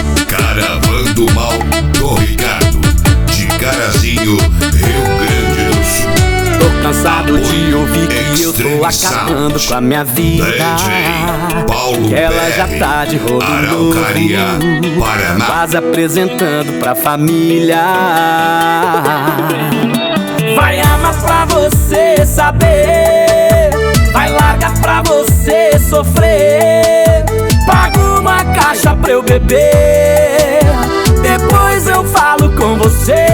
Caravana do Mal do Ricardo, de Carazinho, Rio Grande do Sul. Tô cansado de ouvir que eu tô acabando com a minha vida, Paulo que ela já tá de rolo novo, quase apresentando pra família. Vai amar pra você saber, vai largar pra você sofrer. Pago uma caixa pra eu beber, depois eu falo com você.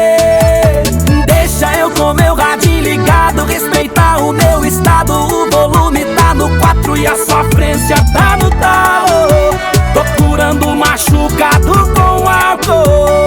Deixa eu com meu radinho ligado, respeitar o meu estado. O volume tá no 4 e a sofrência tá no tal. Tô curando machucado com álcool.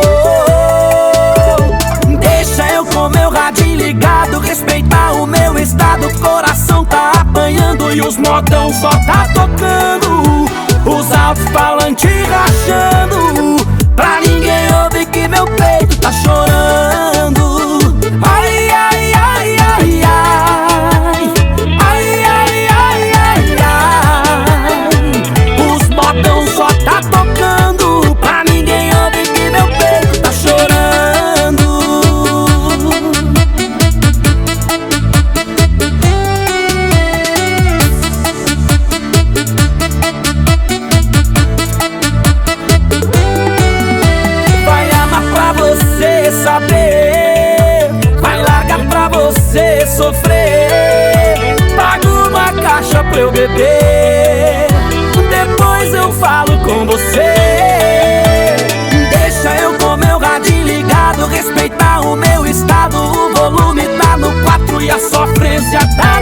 Deixa eu com meu radinho ligado, respeitar o meu estado. Coração tá apanhando e os modão só tá tocando, os alto-falantes rachando, pra ninguém ouvir que meu peito tá chorando. Ai, ai, ai, ai, ai, ai, ai, ai, ai, ai. Os modão só tá tocando, pra ninguém ouvir que meu peito tá chorando. Saber, vai largar pra você sofrer. Pago uma caixa pra eu beber, depois eu falo com você. Deixa eu com meu radinho ligado, respeitar o meu estado. O volume tá no 4 e a sofrência tá